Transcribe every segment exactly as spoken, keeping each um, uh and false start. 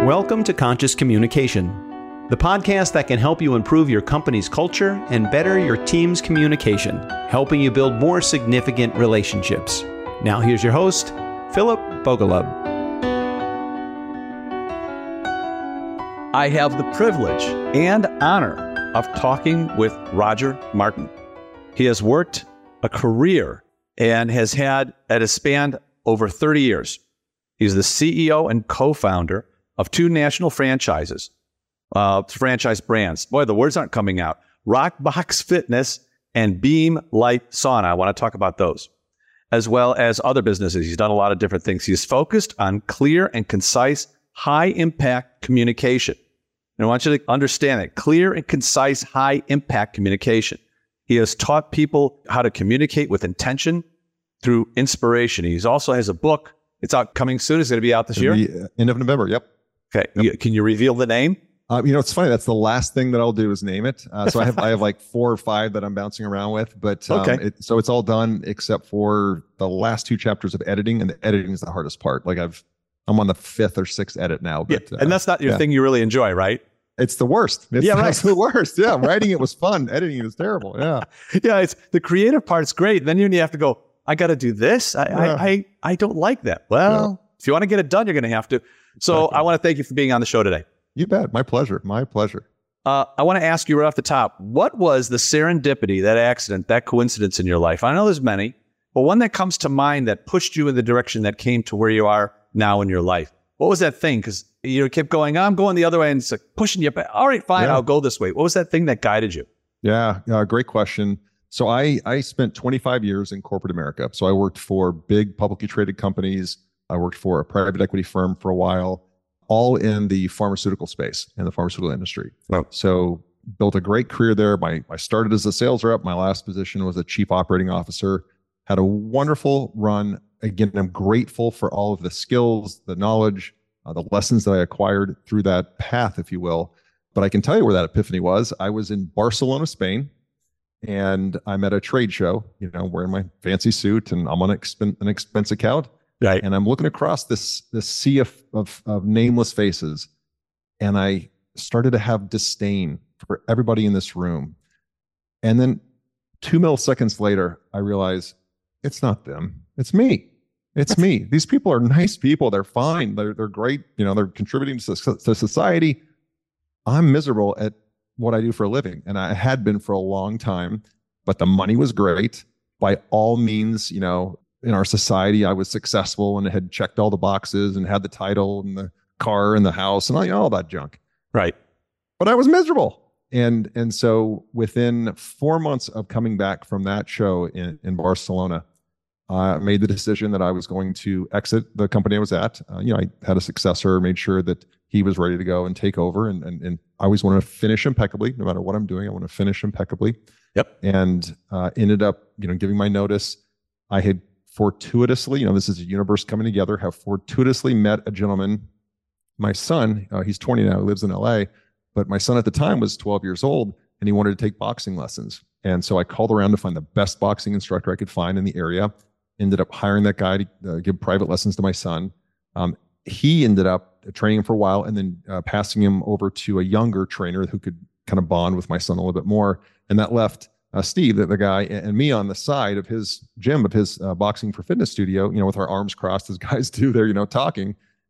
Welcome to Conscious Communication, the podcast that can help you improve your company's culture and better your team's communication, helping you build more significant relationships. Now here's your host, Philip Bogalub. I have the privilege and honor of talking with Roger Martin. He has worked a career and has had, at a span over thirty years. He's the C E O and co-founder of two national franchises, uh, franchise brands. Boy, the words aren't coming out. Rockbox Fitness and Beam Light Sauna. I want to talk about those, as well as other businesses. He's done a lot of different things. He's focused on clear and concise, high-impact communication. And I want you to understand that. Clear and concise, high-impact communication. He has taught people how to communicate with intention through inspiration. He also has a book. It's out coming soon. It's going to be out this year? Be end of November, yep. Okay. Yep. You, can you reveal the name? Uh, you know, it's funny. That's the last thing that I'll do is name it. Uh, so I have I have like four or five that I'm bouncing around with. But um, okay. it, so it's all done except for the last two chapters of editing, and the editing is the hardest part. Like I've I'm on the fifth or sixth edit now. But, yeah. And that's not your uh, thing you really enjoy, right? It's the worst. It's, yeah, right. It's the worst. Yeah, writing it was fun. Editing it is terrible. Yeah, yeah. It's the creative part's great. Then you have to go, I got to do this. I, Yeah. I, I I don't like that. Well, yeah. If you want to get it done, you're going to have to. So Exactly. I want to thank you for being on the show today. You bet. My pleasure. My pleasure. Uh, I want to ask you right off the top, what was the serendipity, that accident, that coincidence in your life? I know there's many, but one that comes to mind that pushed you in the direction that came to where you are now in your life. What was that thing? Because you kept going, I'm going the other way, and it's like pushing you back. All right, fine, Yeah. I'll go this way. What was that thing that guided you? Yeah, uh, great question. So I I spent twenty-five years in corporate America. So I worked for big publicly traded companies. I worked for a private equity firm for a while, all in the pharmaceutical space, in the pharmaceutical industry. Wow. So built a great career there. My, I started as a sales rep. My last position was a chief operating officer. Had a wonderful run. Again, I'm grateful for all of the skills, the knowledge, uh, the lessons that I acquired through that path, if you will. But I can tell you where that epiphany was. I was in Barcelona, Spain, and I'm at a trade show, you know, wearing my fancy suit, and I'm on an, expen- an expense account. Right. And I'm looking across this this sea of, of of nameless faces, and I started to have disdain for everybody in this room. And then two milliseconds later, I realize it's not them, it's me. It's me. These people are nice people. They're fine. They're they're great. You know, they're contributing to, to society. I'm miserable at what I do for a living, and I had been for a long time. But the money was great. By all means, you know, in our society, I was successful and had checked all the boxes and had the title and the car and the house and all, you know, all that junk. Right. But I was miserable. And and so within four months of coming back from that show in, in Barcelona, I made the decision that I was going to exit the company I was at. Uh, you know, I had a successor, made sure that he was ready to go and take over. And, and, and I always want to finish impeccably, no matter what I'm doing. I want to finish impeccably. Yep. And uh, ended up, you know, giving my notice. I had fortuitously, you know, this is a universe coming together, have fortuitously met a gentleman, my son, uh, he's twenty now, he lives in L A, but my son at the time was twelve years old, and he wanted to take boxing lessons. And so I called around to find the best boxing instructor I could find in the area, ended up hiring that guy to uh, give private lessons to my son. Um, he ended up training him for a while, and then uh, passing him over to a younger trainer who could kind of bond with my son a little bit more. And that left Uh, Steve, the, the guy, and me on the side of his gym, of his uh, boxing for fitness studio, you know, with our arms crossed as guys do there, you know, talking.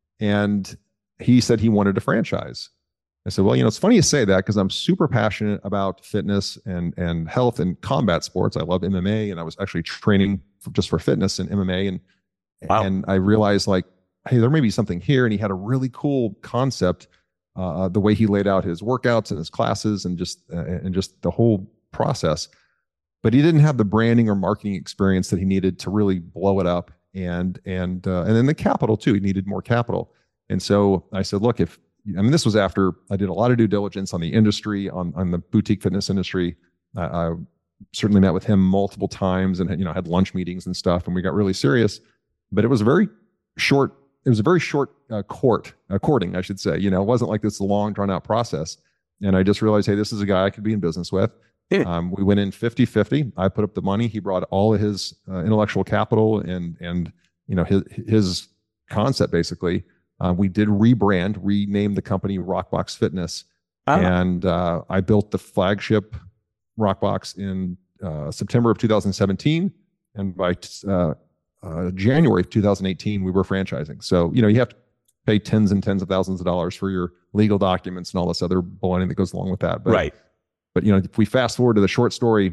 And he said he wanted a franchise. I said, well, you know, it's funny you say that, because I'm super passionate about fitness and and health and combat sports. I love M M A, and I was actually training for, just for fitness and M M A. And, Wow. and I realized, like, hey, there may be something here. And he had a really cool concept, uh, the way he laid out his workouts and his classes, and just uh, and just the whole process. But he didn't have the branding or marketing experience that he needed to really blow it up, and and uh, and then the capital too. He needed more capital. And so I said, look, if I mean, this was after I did a lot of due diligence on the industry, on on the boutique fitness industry. I, I certainly met with him multiple times, and you know, had lunch meetings and stuff, and we got really serious. But it was a very short. It was a very short uh, court uh, courting, I should say. You know, it wasn't like this long, drawn out process. And I just realized, hey, this is a guy I could be in business with. Um, we went in fifty-fifty. I put up the money. He brought all of his uh, intellectual capital and, and, you know, his, his concept basically. Uh, we did rebrand, rename the company Rockbox Fitness. Ah. And uh, I built the flagship Rockbox in uh, September of two thousand seventeen. And by uh, uh, January of two thousand eighteen, we were franchising. So, you know, you have to pay tens and tens of thousands of dollars for your legal documents and all this other baloney that goes along with that. But, right. But, you know, if we fast forward to the short story,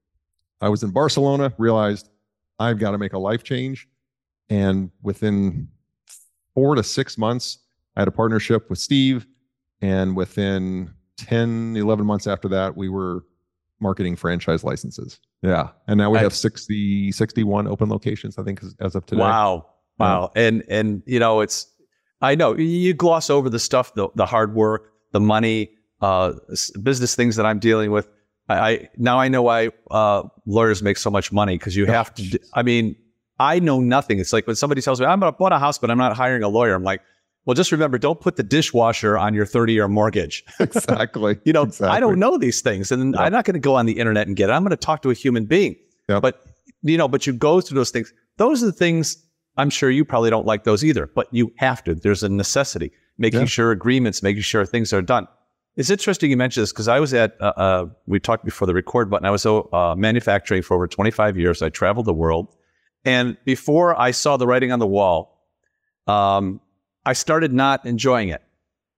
I was in Barcelona, realized I've got to make a life change. And within four to six months, I had a partnership with Steve. And within ten, eleven months after that, we were marketing franchise licenses. Yeah. And now we have sixty, sixty-one open locations, I think, as, as of today. Wow. Wow. Yeah. And, and, you know, it's, I know you gloss over the stuff, the, the hard work, the money, uh, business things that I'm dealing with. I, I now I know why uh, lawyers make so much money, because you have to, I mean, I know nothing. It's like when somebody tells me, I'm going to buy a house, but I'm not hiring a lawyer. I'm like, well, just remember, don't put the dishwasher on your thirty-year mortgage. Exactly. You know, exactly. I don't know these things, and yep. I'm not going to go on the internet and get it. I'm going to talk to a human being. Yep. But, you know, but you go through those things. Those are the things, I'm sure you probably don't like those either, but you have to. There's a necessity, making yeah. sure agreements, making sure things are done. It's interesting you mentioned this, because I was at, uh, uh, we talked before the record button, I was uh, manufacturing for over twenty-five years. I traveled the world. And before I saw the writing on the wall, um, I started not enjoying it.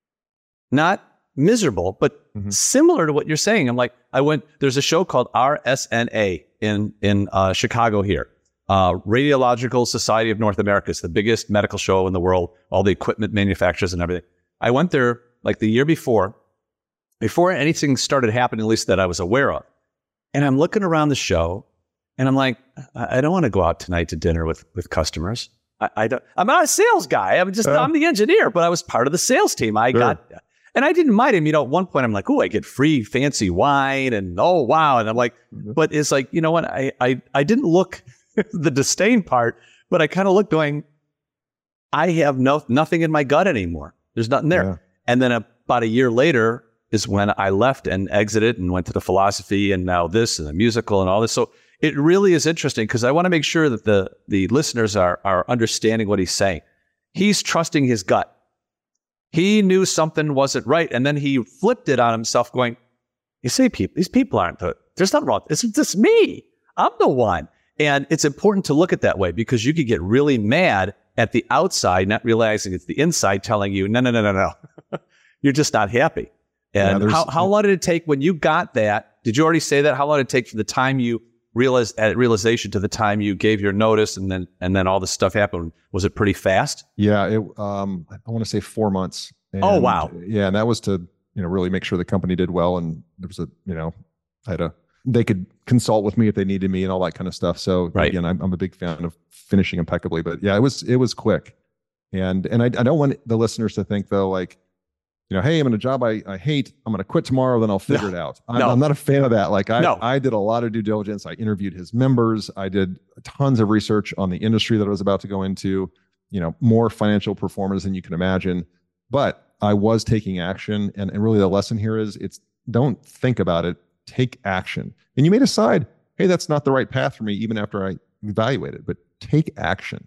Not miserable, but mm-hmm. similar to what you're saying. I'm like, I went, there's a show called R S N A in, in uh, Chicago here. Uh, Radiological Society of North America. It's the biggest medical show in the world, all the equipment manufacturers and everything. I went there like the year before, before anything started happening, at least that I was aware of. And I'm looking around the show and I'm like, I, I don't want to go out tonight to dinner with, with customers. I, I don't, I'm not a sales guy. I'm just, uh, I'm the engineer, but I was part of the sales team. I sure. got, and I didn't mind him. You know, at one point I'm like, oh, I get free fancy wine and oh, wow. And I'm like, mm-hmm. but it's like, you know what? I, I, I didn't look the disdain part, but I kind of looked going, I have no, nothing in my gut anymore. There's nothing there. Yeah. And then about a year later is when I left and exited and went to the philosophy and now this and the musical and all this. So it really is interesting, because I want to make sure that the, the listeners are, are understanding what he's saying. He's trusting his gut. He knew something wasn't right, and then he flipped it on himself going, you see, people, these people aren't, the, there's nothing wrong. It's just me. I'm the one. And it's important to look at that way, because you could get really mad at the outside, not realizing it's the inside telling you, no, no, no, no, no. You're just not happy. And yeah, how, how long did it take when you got that? Did you already say that? How long did it take from the time you realized at realization to the time you gave your notice and then and then all this stuff happened? Was it pretty fast? Yeah, it, um, I want to say four months. And, oh, wow. Yeah, and that was to, you know, really make sure the company did well. And there was a, you know, I had a, they could consult with me if they needed me and all that kind of stuff. So right. again, I'm, I'm a big fan of finishing impeccably, but yeah, it was, it was quick. And, and I, I don't want the listeners to think though, like, you know, hey, I'm in a job I, I hate. I'm going to quit tomorrow, then I'll figure no, it out. I'm, no. I'm not a fan of that. Like I, no. I did a lot of due diligence. I interviewed his members. I did tons of research on the industry that I was about to go into, you know, more financial performance than you can imagine. But I was taking action. And, and really the lesson here is it's don't think about it, take action. And you may decide, hey, that's not the right path for me, even after I evaluate it, but take action.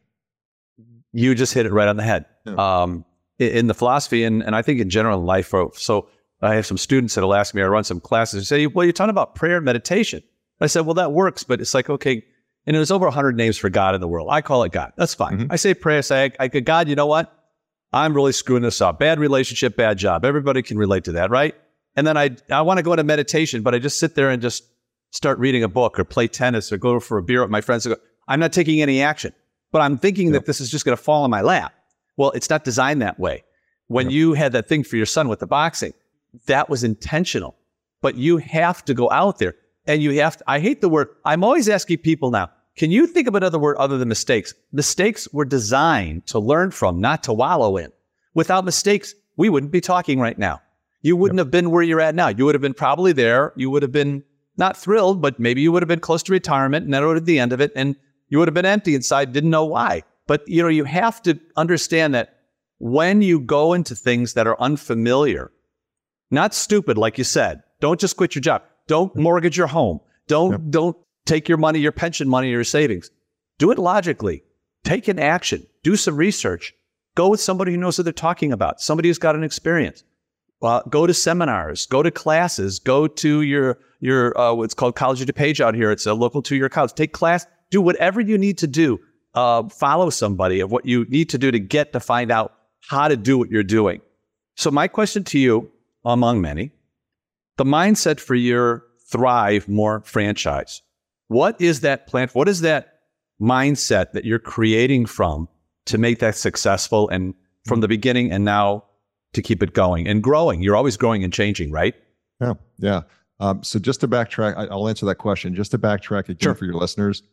You just hit it right on the head. Yeah. Um, in the philosophy, and, and I think in general in life. So I have some students that'll ask me, I run some classes and say, well, you're talking about prayer and meditation. I said, well, that works, but it's like, okay, and there's over one hundred names for God in the world. I call it God. That's fine. Mm-hmm. I say prayer, I say, I, I, God, you know what? I'm really screwing this up. Bad relationship, bad job. Everybody can relate to that, right? And then I I want to go into meditation, but I just sit there and just start reading a book or play tennis or go for a beer with my friends. I'm not taking any action, but I'm thinking yep. that this is just going to fall in my lap. Well, it's not designed that way. When yep. you had that thing for your son with the boxing, that was intentional. But you have to go out there and you have to, I hate the word, I'm always asking people now, can you think of another word other than mistakes? Mistakes were designed to learn from, not to wallow in. Without mistakes, we wouldn't be talking right now. You wouldn't yep. have been where you're at now. You would have been probably there. You would have been not thrilled, but maybe you would have been close to retirement and that would have been the end of it. And you would have been empty inside, didn't know why. But, you know, you have to understand that when you go into things that are unfamiliar, not stupid, like you said, don't just quit your job. Don't mortgage your home. Don't, yep. don't take your money, your pension money, or your savings. Do it logically. Take an action. Do some research. Go with somebody who knows what they're talking about, somebody who's got an experience. Uh, go to seminars, go to classes, go to your, your uh, what's called College of DuPage out here. It's a local two-year college. Take class, do whatever you need to do. Uh, follow somebody of what you need to do to get to find out how to do what you're doing. So my question to you, among many, the mindset for your Thrive More franchise. What is that plan? What is that mindset that you're creating from to make that successful and from the beginning and now to keep it going and growing? You're always growing and changing, right? Yeah, yeah. Um, so just to backtrack, I, I'll answer that question. Just to backtrack again Sure. for your listeners,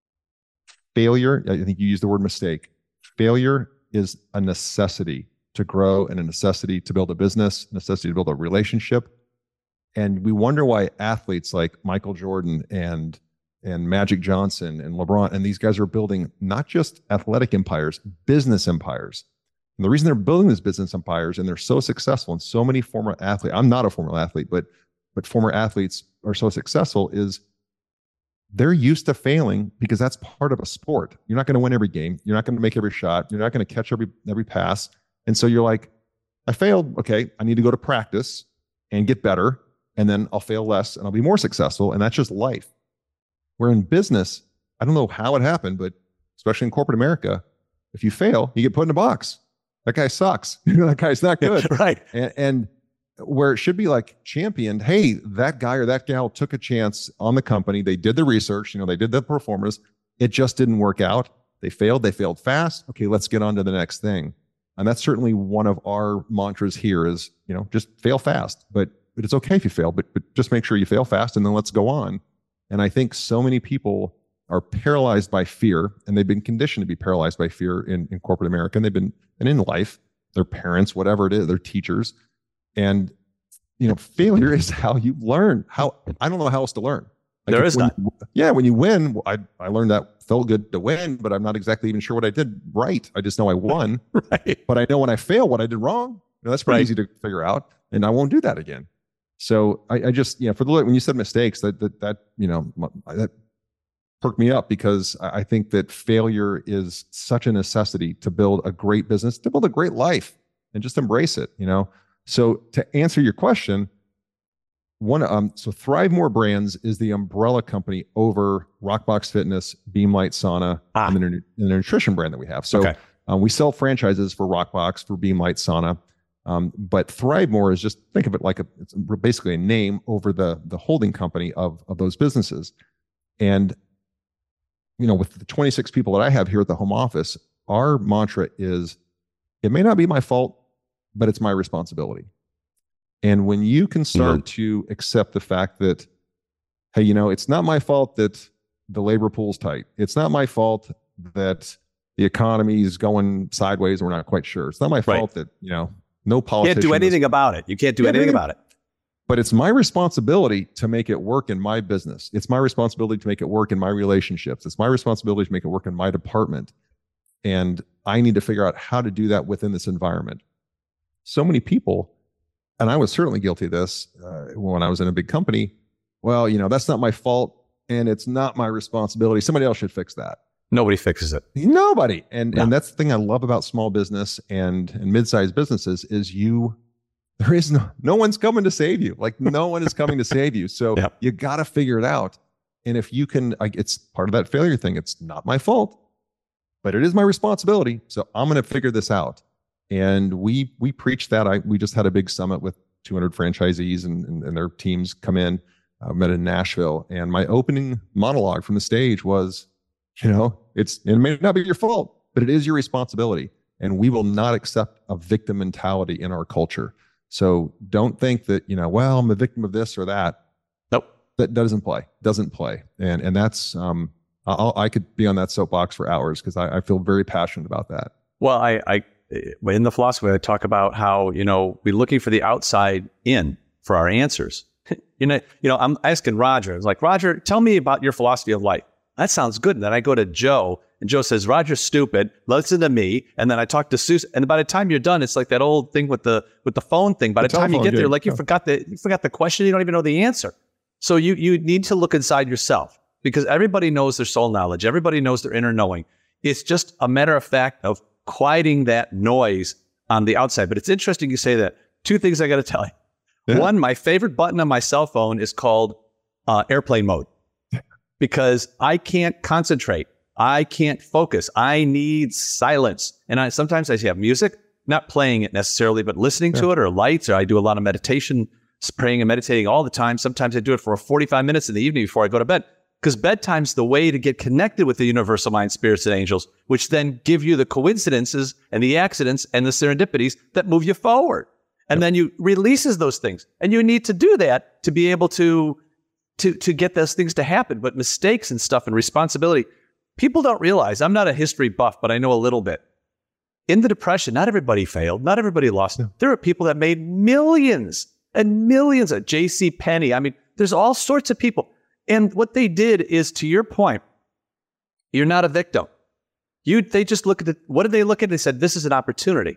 failure, I think you used the word mistake. Failure is a necessity to grow and a necessity to build a business, a necessity to build a relationship. And we wonder why athletes like Michael Jordan and and Magic Johnson and LeBron and these guys are building not just athletic empires, business empires. And the reason they're building these business empires and they're so successful, and so many former athletes, I'm not a former athlete, but but former athletes are so successful, is they're used to failing because that's part of a sport. You're not going to win every game. You're not going to make every shot. You're not going to catch every every pass. And so you're like, I failed. Okay, I need to go to practice and get better. And then I'll fail less and I'll be more successful. And that's just life. Where in business, I don't know how it happened, but especially in corporate America, if you fail, you get put in a box. That guy sucks. That guy's not good. Right. And, and where it should be like championed, hey, that guy or that gal took a chance on the company. They did the research, you know, they did the performance. It just didn't work out. They failed. They failed fast. Okay, let's get on to the next thing. And that's certainly one of our mantras here is, you know, just fail fast. But but it's okay if you fail, but but just make sure you fail fast and then let's go on. And I think so many people are paralyzed by fear, and they've been conditioned to be paralyzed by fear in, in corporate America. And they've been, and in life, their parents, whatever it is, their teachers. And, you know, failure is how you learn. How, I don't know how else to learn. Like there is when not. You, yeah, when you win, I, I learned that felt good to win, but I'm not exactly even sure what I did right. I just know I won. Right. But I know when I fail what I did wrong. You know, that's pretty Right. easy to figure out, and I won't do that again. So I, I just, you know, for the, when you said mistakes, that, that, that, you know, that perked me up, because I think that failure is such a necessity to build a great business, to build a great life, and just embrace it, you know? So to answer your question, one, um, so Thrive More Brands is the umbrella company over Rockbox Fitness, Beamlight Sauna, Ah. and the, and the nutrition brand that we have. So Okay. um, we sell franchises for Rockbox, for Beamlight Sauna. Um, but Thrive More is just, think of it like a, it's basically a name over the, the holding company of, of those businesses. And, you know, with the twenty-six people that I have here at the home office, our mantra is, it may not be my fault, but it's my responsibility. And when you can start Mm-hmm. to accept the fact that, hey, you know, it's not my fault that the labor pool's tight. It's not my fault that the economy is going sideways and we're not quite sure. It's not my Right. fault that, you know, no politician Can't do is- anything about it. You can't do Yeah, anything maybe- about it. But it's my responsibility to make it work in my business. It's my responsibility to make it work in my relationships. It's my responsibility to make it work in my department. And I need to figure out how to do that within this environment. So many people, and I was certainly guilty of this uh, when I was in a big company. Well, you know, that's not my fault and it's not my responsibility. Somebody else should fix that. Nobody fixes it. Nobody. And No. and that's the thing I love about small business and, and mid-sized businesses is you, there is no, no one's coming to save you. Like no one is coming to save you. So Yep. you got to figure it out. And if you can, like, it's part of that failure thing. It's not my fault, but it is my responsibility. So I'm going to figure this out. And we, we preach that. I, we just had a big summit with two hundred franchisees and, and, and their teams come in, uh, met in Nashville. And my opening monologue from the stage was, you know, it's, it may not be your fault, but it is your responsibility. And we will not accept a victim mentality in our culture. So don't think that, you know, well, I'm a victim of this or that. Nope. That doesn't play, doesn't play. And, and that's, um, I'll, I could be on that soapbox for hours because I, I feel very passionate about that. Well, I, I, in the philosophy, I talk about how, you know, we're looking for the outside in for our answers. you know, you know, I'm asking Roger, I was like, Roger, tell me about your philosophy of life. That sounds good. And then I go to Joe and Joe says, Roger's stupid. Listen to me. And then I talk to Susan. And by the time you're done, it's like that old thing with the with the phone thing. By the, The time you telephone get there, game. like you Yeah. forgot the you forgot the question. You don't even know the answer. So you you need to look inside yourself because everybody knows their soul knowledge. Everybody knows their inner knowing. It's just a matter of fact of quieting that noise on the outside. But it's interesting you say that. Two things I got to tell you. Yeah. One, my favorite button on my cell phone is called uh, airplane mode because I can't concentrate. I can't focus. I need silence. And I sometimes I have music, not playing it necessarily, but listening yeah. to it, or lights, or I do a lot of meditation, praying and meditating all the time. Sometimes I do it for forty-five minutes in the evening before I go to bed, because bedtime's the way to get connected with the universal mind, spirits, and angels, which then give you the coincidences and the accidents and the serendipities that move you forward. And yep. then you releases those things. And you need to do that to be able to, to, to get those things to happen. But mistakes and stuff and responsibility, people don't realize. I'm not a history buff, but I know a little bit. In the Depression, not everybody failed. Not everybody lost. No. There are people that made millions and millions of J C Penney. I mean, there's all sorts of people. And what they did is, to your point, you're not a victim. You, they just look at it. What did they look at? They said, this is an opportunity.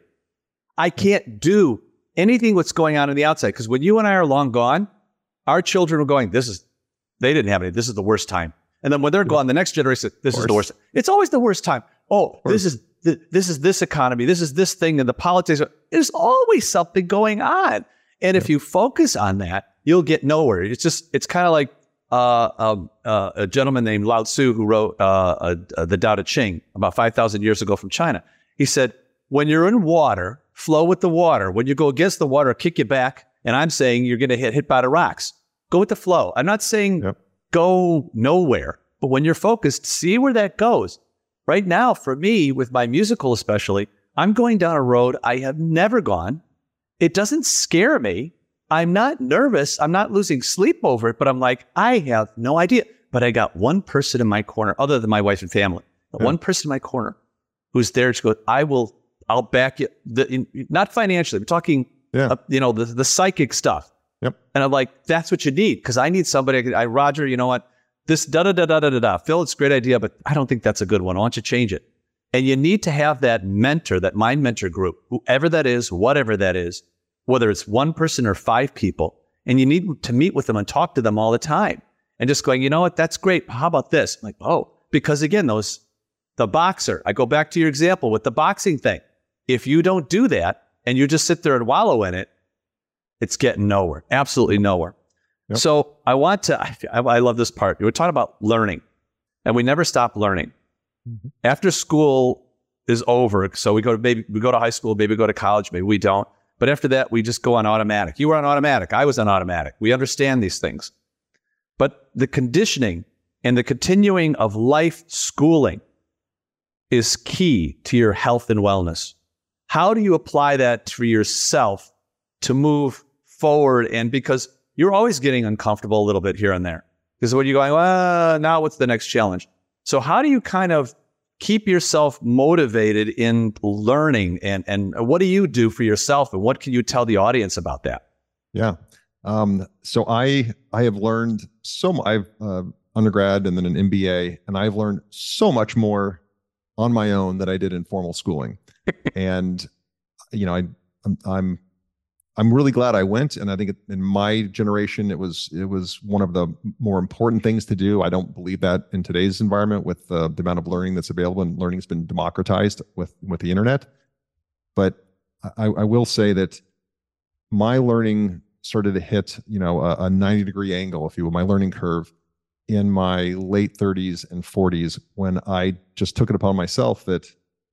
I can't do anything what's going on in the outside. Because when you and I are long gone, our children are going, this is, they didn't have any, this is the worst time. And then when they're gone, the next generation, this is the worst. It's always the worst time. Oh, this is, th- this is this economy. This is this thing. And the politics. There's always something going on. And if you focus on that, you'll get nowhere. It's just, it's kind of like uh, um, uh, a gentleman named Lao Tzu who wrote uh, uh, uh, the Tao Te Ching about five thousand years ago from China. He said, when you're in water, flow with the water. When you go against the water, kick you back. And I'm saying you're going to hit hit by the rocks. Go with the flow. I'm not saying yep. go nowhere, but when you're focused, see where that goes. Right now, for me, with my musical especially, I'm going down a road I have never gone. It doesn't scare me. I'm not nervous. I'm not losing sleep over it, but I'm like, I have no idea. But I got one person in my corner, other than my wife and family, yeah. one person in my corner who's there to go, I will, I'll back you. The, in, not financially, we're talking, yeah. uh, you know, the, the psychic stuff. Yep. And I'm like, that's what you need. Because I need somebody, I, Roger, you know what? This da da da da da da da. Phil, it's a great idea, but I don't think that's a good one. Why don't you change it? And you need to have that mentor, that mind mentor group, whoever that is, whatever that is, whether it's one person or five people, and you need to meet with them and talk to them all the time. And just going, you know what, that's great. How about this? I'm like, oh, because again, those, the boxer, I go back to your example with the boxing thing. If you don't do that and you just sit there and wallow in it, it's getting nowhere, absolutely nowhere. Yep. So I want to, I, I love this part. We're talking about learning, and we never stop learning. Mm-hmm. After school is over, so we go to maybe we go to high school, maybe we go to college, maybe we don't. But after that, we just go on automatic. You were on automatic. I was on automatic. We understand these things. But the conditioning and the continuing of life schooling is key to your health and wellness. How do you apply that for yourself to move forward? And because you're always getting uncomfortable a little bit here and there. Because when you're going, well, now what's the next challenge? So how do you kind of keep yourself motivated in learning? And, and what do you do for yourself? And what can you tell the audience about that? Yeah. Um, so I I have learned so much. I've uh, undergrad and then an M B A, and I've learned so much more on my own than I did in formal schooling. And, you know, I, I'm, I'm I'm really glad I went, and I think in my generation, it was it was one of the more important things to do. I don't believe that in today's environment with uh, the amount of learning that's available, and learning has been democratized with with the internet. But I, I will say that my learning started to hit, you know, a, a ninety degree angle, if you will, my learning curve in my late thirties and forties, when I just took it upon myself that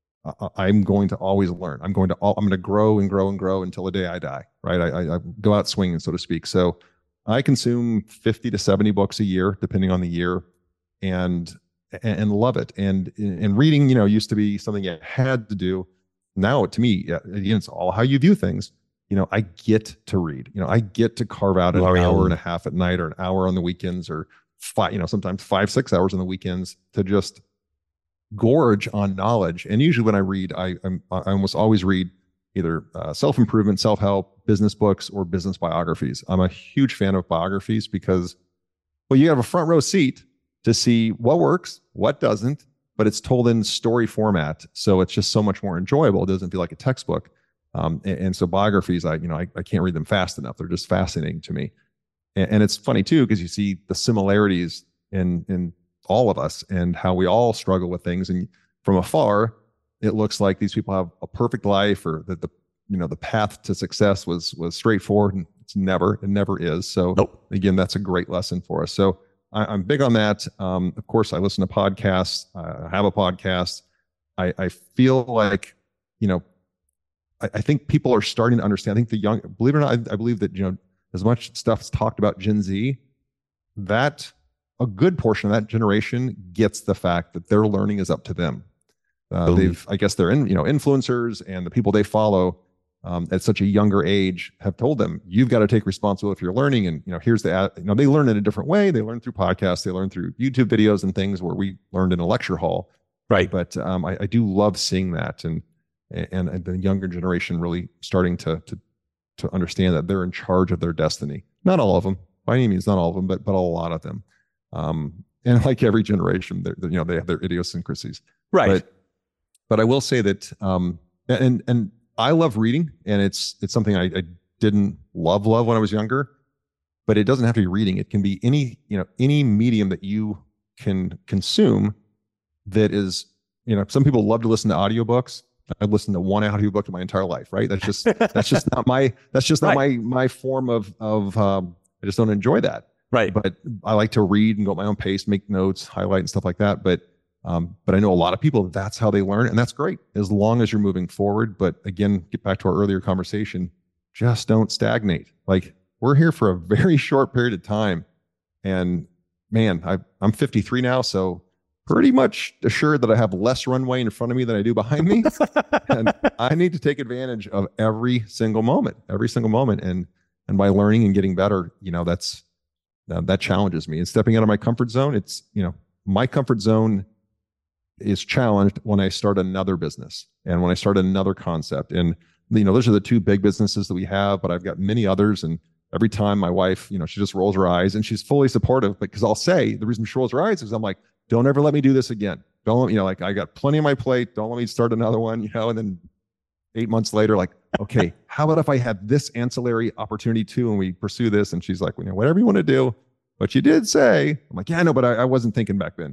I'm going to always learn. I'm going to all, I'm going to grow and grow and grow until the day I die, right? I, I go out swinging, so to speak. So I consume fifty to seventy books a year, depending on the year, and and love it. And and reading, you know, used to be something you had to do. Now, to me, it's all how you view things. You know, I get to read. You know, I get to carve out an L'Oreal. hour and a half at night, or an hour on the weekends, or five, you know, sometimes five, six hours on the weekends to just gorge on knowledge. And usually when I read, I I'm, I almost always read either uh, self-improvement, self-help, business books, or business biographies. I'm a huge fan of biographies because, well, you have a front row seat to see what works, what doesn't, but it's told in story format. So it's just so much more enjoyable. It doesn't feel like a textbook. Um, and, and so biographies, I, you know, I, I can't read them fast enough. They're just fascinating to me. And, and it's funny too, because you see the similarities in, in all of us and how we all struggle with things. And from afar, it looks like these people have a perfect life, or that the you know the path to success was was straightforward, and it's never it never is. So Nope. again, that's a great lesson for us. So I, I'm big on that. Um, of course, I listen to podcasts. I have a podcast. I, I feel like, you know, I, I think people are starting to understand. I think the young, believe it or not, I, I believe that, you know, as much stuff is talked about Gen Z, that a good portion of that generation gets the fact that their learning is up to them. Uh, they've, I guess, they're in, you know, influencers and the people they follow um, at such a younger age have told them, you've got to take responsibility for your learning. And, you know, here's the, you know, they learn in a different way. They learn through podcasts, they learn through YouTube videos and things where we learned in a lecture hall. Right. But um, I, I do love seeing that. And, and, and the younger generation really starting to, to, to understand that they're in charge of their destiny. Not all of them, by any means, not all of them, but, but a lot of them. Um, and like every generation, they're, you know, they have their idiosyncrasies. Right. But, but I will say that, um, and, and I love reading, and it's, it's something I, I didn't love, love when I was younger, but it doesn't have to be reading. It can be any, you know, any medium that you can consume that is, you know, some people love to listen to audiobooks. I've listened to one audiobook in my entire life, right? That's just, that's just not my, that's just not right. my, my form of, of, um, I just don't enjoy that. Right. But I like to read and go at my own pace, make notes, highlight and stuff like that. But, um, but I know a lot of people, that's how they learn. And that's great as long as you're moving forward. But again, get back to our earlier conversation, just don't stagnate. Like, we're here for a very short period of time. And man, I, I'm fifty-three now. So pretty much assured that I have less runway in front of me than I do behind me. And I need to take advantage of every single moment, every single moment. And, and by learning and getting better, you know, that's, uh, that challenges me. And stepping out of my comfort zone, it's, you know, my comfort zone is challenged when I start another business and when I start another concept. And, you know, those are the two big businesses that we have, but I've got many others. And every time my wife, you know, she just rolls her eyes, and she's fully supportive, because I'll say the reason she rolls her eyes is I'm like, don't ever let me do this again. Don't, you know, like, I got plenty on my plate. Don't let me start another one, you know. And then eight months later, like, okay, how about if I had this ancillary opportunity too, and we pursue this? And she's like, well, you know, whatever you want to do, but you did say. I'm like, yeah, no, but I, I wasn't thinking back then.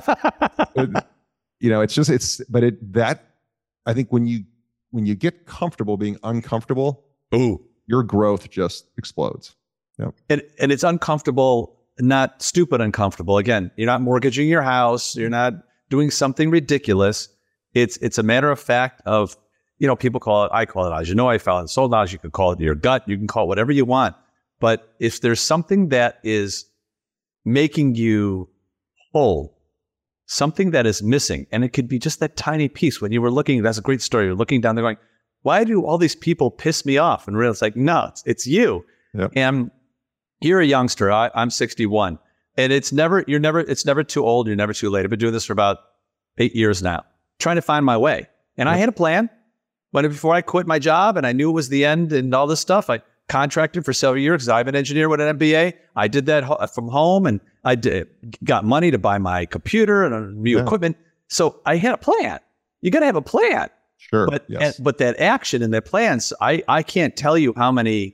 It, you know, it's just, it's, but it, that, I think when you, when you get comfortable being uncomfortable, ooh, your growth just explodes. Yep. And, and it's uncomfortable, not stupid uncomfortable. Again, you're not mortgaging your house. You're not doing something ridiculous. It's, it's a matter of fact of, you know, people call it, I call it, as you know, I found it soul knowledge. You can call it your gut. You can call it whatever you want. But if there's something that is making you whole, something that is missing, and it could be just that tiny piece. When you were looking, that's a great story. You're looking down there going, why do all these people piss me off? And really, it's like, no, it's, it's you. Yep. And you're a youngster. I, I'm sixty-one, and it's never, you're never, it's never too old. You're never too late. I've been doing this for about eight years now, trying to find my way. And yep. I had a plan. But before I quit my job, and I knew it was the end and all this stuff, I contracted for several years because I'm an engineer with an M B A. I did that ho- from home, and I did, got money to buy my computer and new yeah. equipment. So I had a plan. You got to have a plan. Sure. But yes. and, but that action and that plans, I, I can't tell you how many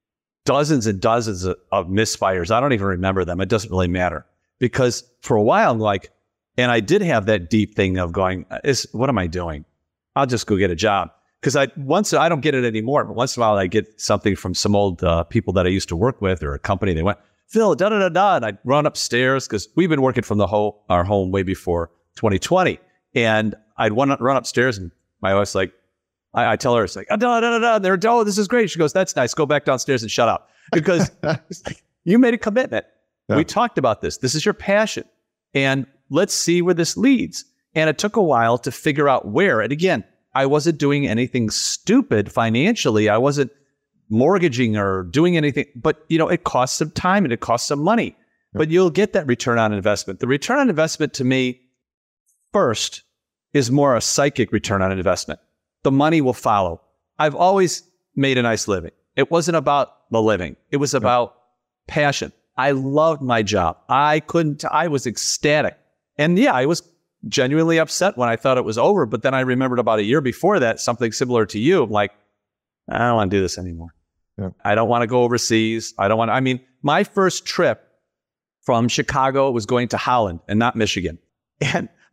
dozens and dozens of, of misfires. I don't even remember them. It doesn't really matter, because for a while I'm like, and I did have that deep thing of going, is what am I doing? I'll just go get a job. Because I once I don't get it anymore, but once in a while I get something from some old uh, people that I used to work with, or a company. They went, Phil, da da da da, and I'd run upstairs, because we've been working from the whole our home way before twenty twenty, and I'd run run upstairs, and my wife's like, I, I tell her, it's like, da da da da, they're oh, this is great. She goes, that's nice. Go back downstairs and shut up, because you made a commitment. Yeah. We talked about this. This is your passion, and let's see where this leads. And it took a while to figure out where. And again, I wasn't doing anything stupid financially. I wasn't mortgaging or doing anything, but you know, it costs some time and it costs some money, yep. but you'll get that return on investment. The return on investment to me first is more a psychic return on investment. The money will follow. I've always made a nice living. It wasn't about the living. It was about yep. passion. I loved my job. I couldn't, I was ecstatic. And yeah, I was genuinely upset when I thought it was over. But then I remembered about a year before that, something similar to you. I'm like, I don't want to do this anymore. Yeah. I don't want to go overseas. I don't want to, I mean, my first trip from Chicago was going to Holland and not Michigan. And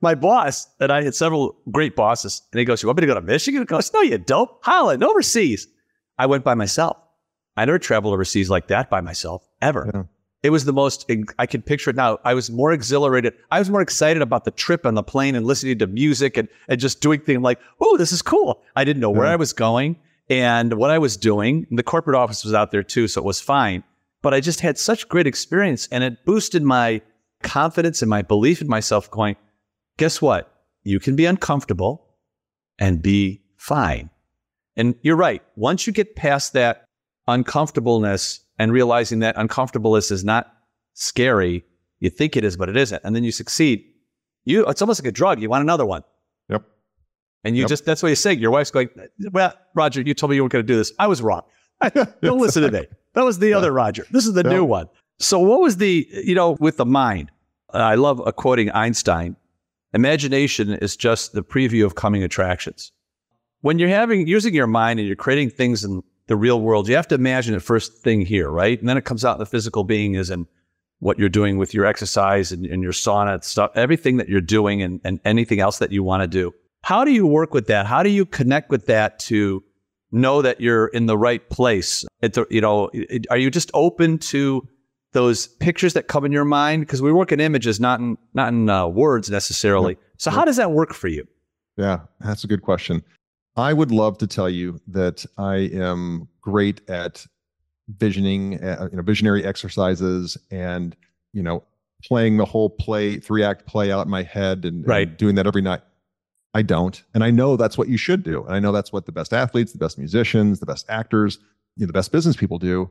my boss, and I had several great bosses, and he goes, you want me to go to Michigan? He goes, no, you don't. Holland, overseas. I went by myself. I never traveled overseas like that by myself, ever. Yeah. It was the most, I can picture it now. I was more exhilarated. I was more excited about the trip on the plane and listening to music and, and just doing things like, oh, this is cool. I didn't know where yeah. I was going and what I was doing. And the corporate office was out there too, so it was fine. But I just had such great experience, and it boosted my confidence and my belief in myself going, guess what? You can be uncomfortable and be fine. And you're right. Once you get past that uncomfortableness and realizing that uncomfortableness is not scary, you think it is, but it isn't. And then you succeed. You, it's almost like a drug. You want another one. Yep. And you yep. just, that's what you say. Your wife's going, well, Roger, you told me you weren't going to do this. I was wrong. Don't listen to me. That was the yeah. other Roger. This is the yeah. new one. So what was the, you know, with the mind? Uh, I love uh, quoting Einstein. Imagination is just the preview of coming attractions. When you're having, using your mind and you're creating things in the real world, you have to imagine it first thing here, right? And then it comes out in the physical being is in what you're doing with your exercise and, and your sauna and stuff, everything that you're doing and, and anything else that you want to do. How do you work with that? How do you connect with that to know that you're in the right place? It's, you know, are you just open to those pictures that come in your mind? Because we work in images, not in, not in uh, words necessarily. Yeah. So how does that work for you? Yeah, that's a good question. I would love to tell you that I am great at visioning, uh, you know, visionary exercises and, you know, playing the whole play, three act play out in my head and, right. and doing that every night. I don't. And I know that's what you should do. And I know that's what the best athletes, the best musicians, the best actors, you know, the best business people do.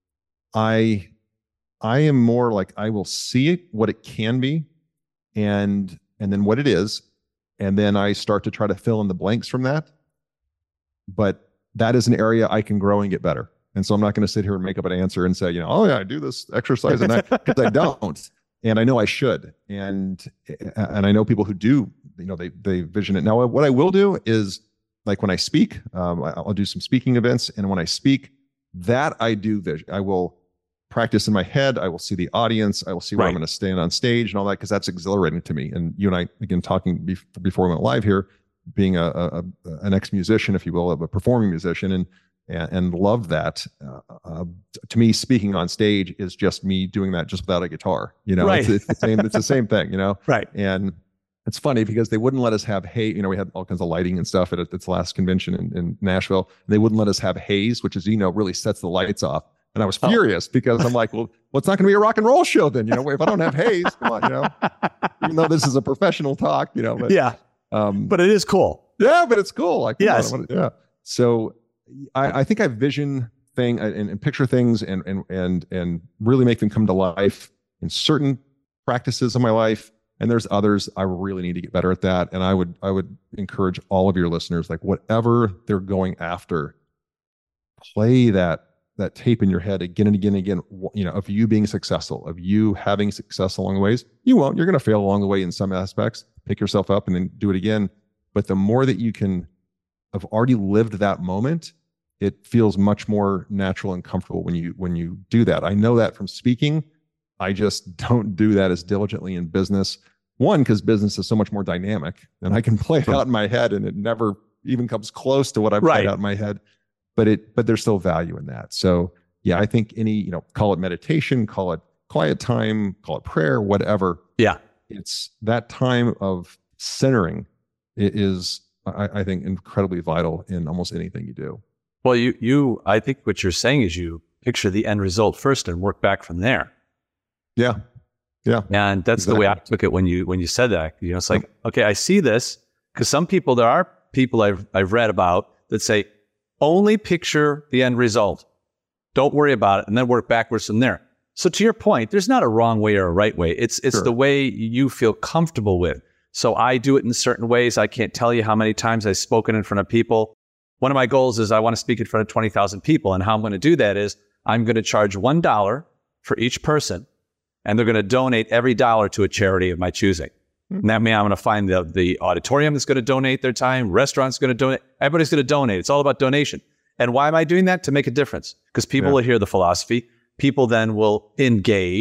I, I am more like, I will see it, what it can be, and, and then what it is. And then I start to try to fill in the blanks from that. But that is an area I can grow and get better. And so I'm not going to sit here and make up an answer and say, you know, oh yeah, I do this exercise and that, because I don't. And I know I should. And, and I know people who do, you know, they, they vision it. Now, what I will do is, like when I speak, um, I'll do some speaking events. And when I speak, that I do vision. I will practice in my head. I will see the audience. I will see where right. I'm going to stand on stage and all that, because that's exhilarating to me. And you and I, again, talking bef- before we went live here, being a, a, a an ex-musician, if you will, of a performing musician, and and, and love that. Uh, uh, to me, speaking on stage is just me doing that just without a guitar. You know, right. it's, it's the same. It's the same thing. You know, right. And it's funny because they wouldn't let us have haze. You know, we had all kinds of lighting and stuff at its last convention in, in Nashville. And they wouldn't let us have haze, which is, you know, really sets the lights off. And I was furious oh. because I'm like, well, well, it's not going to be a rock and roll show then. You know, if I don't have haze, come on, you know, even though this is a professional talk, you know. But, yeah. Um, but it is cool. Yeah, but it's cool. Like, yes. On, yeah. So I, I think I vision thing and, and picture things and, and, and, and really make them come to life in certain practices of my life. And there's others I really need to get better at that. And I would, I would encourage all of your listeners, like whatever they're going after, play that, that tape in your head again and again and again, you know, of you being successful, of you having success along the ways. You won't, you're going to fail along the way in some aspects, pick yourself up and then do it again. But the more that you can have already lived that moment, it feels much more natural and comfortable when you, when you do that. I know that from speaking. I just don't do that as diligently in business. One, because business is so much more dynamic and I can play it out in my head and it never even comes close to what I've right. played out in my head. But it, but there's still value in that. So yeah, I think any, you know, call it meditation, call it quiet time, call it prayer, whatever. Yeah. It's that time of centering. It is, I, I think, incredibly vital in almost anything you do. Well, you, you, I think what you're saying is you picture the end result first and work back from there. Yeah. Yeah. And that's exactly the way I took it when you, when you said that. You know, it's like, okay, I see this, because some people, there are people I've, I've read about that say, only picture the end result. Don't worry about it, and then work backwards from there. So to your point, there's not a wrong way or a right way. It's, it's sure. the way you feel comfortable with. So I do it in certain ways. I can't tell you how many times I've spoken in front of people. One of my goals is I want to speak in front of twenty thousand people. And how I'm going to do that is I'm going to charge one dollar for each person, and they're going to donate every dollar to a charity of my choosing. Mm-hmm. And that means I'm going to find the, the auditorium that's going to donate their time, restaurants going to donate, everybody's going to donate. It's all about donation. And why am I doing that? To make a difference. Because people yeah. will hear the philosophy. People then will engage.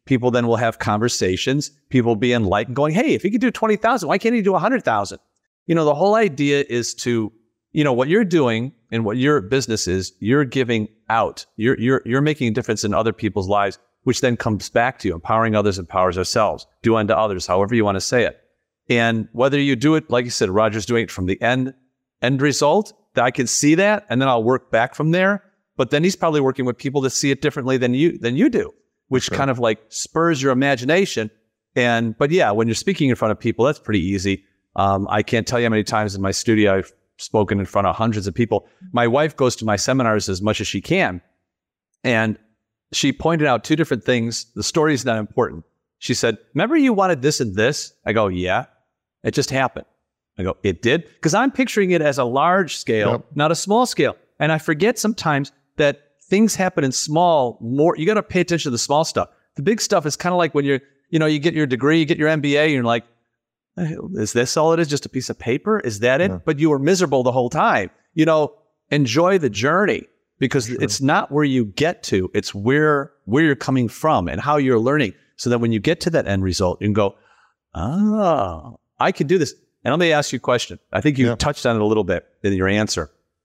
People then will have conversations. People will be enlightened going, hey, if he could do twenty thousand, why can't he do one hundred thousand? You know, the whole idea is to, you know, what you're doing and what your business is, you're giving out. You're, you're, you're making a difference in other people's lives, which then comes back to you. Empowering others empowers ourselves. Do unto others, however you want to say it. And whether you do it, like you said, Roger's doing it from the end, end result, that I can see that, and then I'll work back from there. But then he's probably working with people that see it differently than you, than you do, which sure. kind of like spurs your imagination. And, but yeah, when you're speaking in front of people, that's pretty easy. Um, I can't tell you how many times in my studio I've spoken in front of hundreds of people. My wife goes to my seminars as much as she can. And she pointed out two different things. The story is not important. She said, remember you wanted this and this? I go, yeah, it just happened. I go, it did? Because I'm picturing it as a large scale, yep. not a small scale. And I forget sometimes that things happen in small more. You got to pay attention to the small stuff. The big stuff is kind of like when you're, you know, you get your degree, you get your M B A, and you're like, is this all it is? Just a piece of paper? Is that it? Yeah. But you were miserable the whole time. You know, enjoy the journey, because sure. it's not where you get to, it's where, where you're coming from and how you're learning. So that when you get to that end result, you can go, oh, I can do this. And let me ask you a question. I think you yeah. touched on it a little bit in your answer.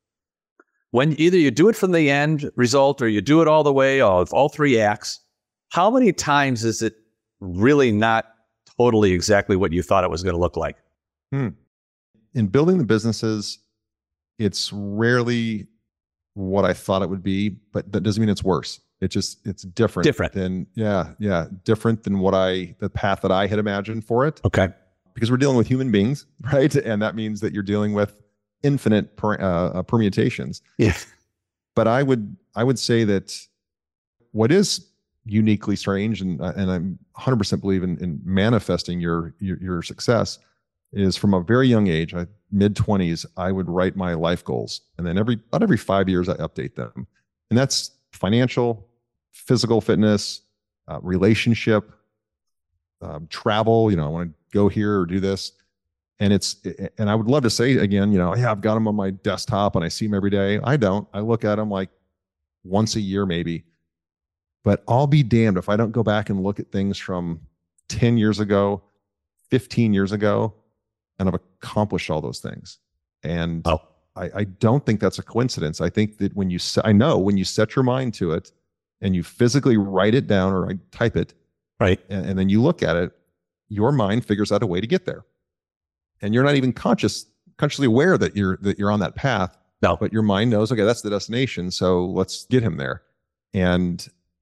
When either you do it from the end result or you do it all the way, of all three acts, how many times is it really not totally exactly what you thought it was going to look like? Hmm. In building the businesses, it's rarely what I thought it would be, but that doesn't mean it's worse. It just, it's different. Different. Than, yeah, yeah, different than what I, the path that I had imagined for it. Okay. Because we're dealing with human beings, right? And that means that you're dealing with infinite per, uh, permutations. Yeah. But I would, I would say that what is uniquely strange, and and I'm one hundred percent believe in, in manifesting your, your your success, is from a very young age, I, mid twenties, I would write my life goals, and then every about every five years I update them, and that's financial, physical fitness, uh, relationship, um, travel. You know, I want to go here or do this, and it's and I would love to say again, you know, yeah, I've got them on my desktop and I see them every day. I don't. I look at them like once a year maybe. But I'll be damned if I don't go back and look at things from ten years ago, fifteen years ago, and I've accomplished all those things. And oh. I, I don't think that's a coincidence. I think that when you, se- I know when you set your mind to it and you physically write it down or I type it, right, and, and then you look at it, your mind figures out a way to get there. And you're not even conscious, consciously aware that you're that you're on that path. No. But your mind knows, okay, that's the destination, so let's get him there. And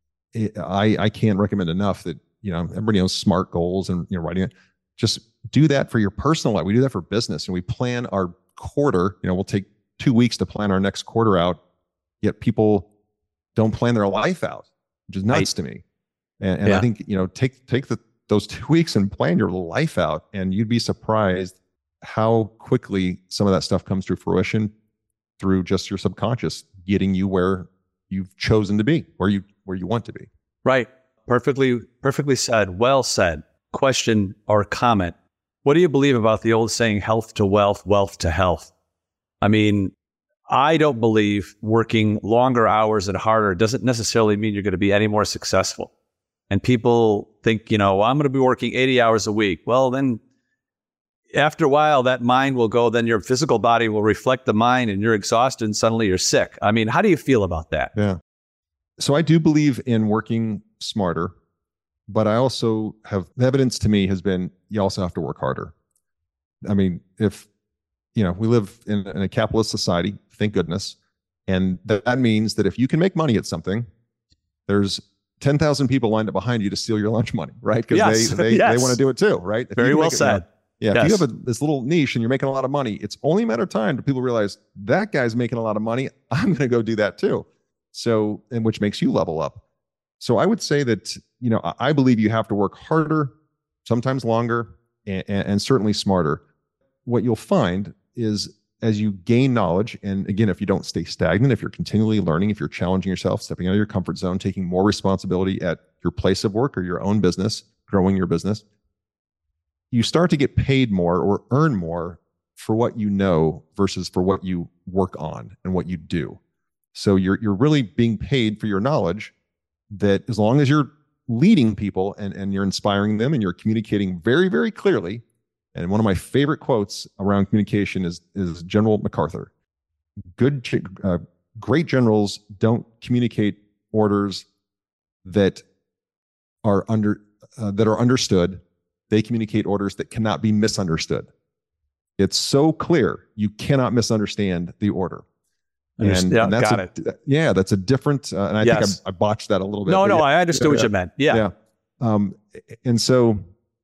I, I can't recommend enough that, you know, everybody knows SMART goals and, you know, writing it. Just do that for your personal life. We do that for business, and we plan our quarter. You know, we'll take two weeks to plan our next quarter out, yet people don't plan their life out, which is nuts right. to me. And, and yeah. I think, you know, take, take the, those two weeks and plan your life out, and you'd be surprised how quickly some of that stuff comes to fruition through just your subconscious getting you where you've chosen to be, where you where you want to be. Right. Perfectly, perfectly said. Well said. Question or comment. What do you believe about the old saying, health to wealth, wealth to health? I mean, I don't believe working longer hours and harder doesn't necessarily mean you're going to be any more successful. And people think, you know, well, I'm going to be working eighty hours a week. Well, then after a while, that mind will go, then your physical body will reflect the mind and you're exhausted and suddenly you're sick. I mean, how do you feel about that? Yeah. So I do believe in working smarter, but I also have, the evidence to me has been, you also have to work harder. I mean, if, you know, we live in, in a capitalist society, thank goodness. And that, that means that if you can make money at something, there's ten thousand people lined up behind you to steal your lunch money, right? Because yes. they, they, yes. they want to do it too, right? If Very well it, said. You know, yeah, yes. if you have a, this little niche and you're making a lot of money, it's only a matter of time till people realize that guy's making a lot of money. I'm going to go do that too. So, and which makes you level up. So I would say that, you know, I believe you have to work harder, sometimes longer, and, and certainly smarter. What you'll find is as you gain knowledge, and again, if you don't stay stagnant, if you're continually learning, if you're challenging yourself, stepping out of your comfort zone, taking more responsibility at your place of work or your own business, growing your business, you start to get paid more or earn more for what you know versus for what you work on and what you do. So you're you're really being paid for your knowledge that as long as you're leading people and, and you're inspiring them and you're communicating very, very clearly. And one of my favorite quotes around communication is, is General MacArthur. Good, uh, great generals don't communicate orders that are under uh, that are understood. They communicate orders that cannot be misunderstood. It's so clear you cannot misunderstand the order. And, yeah, and that's got a, it. Yeah, that's a different. Uh, and I yes. think I, I botched that a little bit. No, no, yeah, I understood yeah, what yeah, you meant. Yeah, yeah. Um, and so,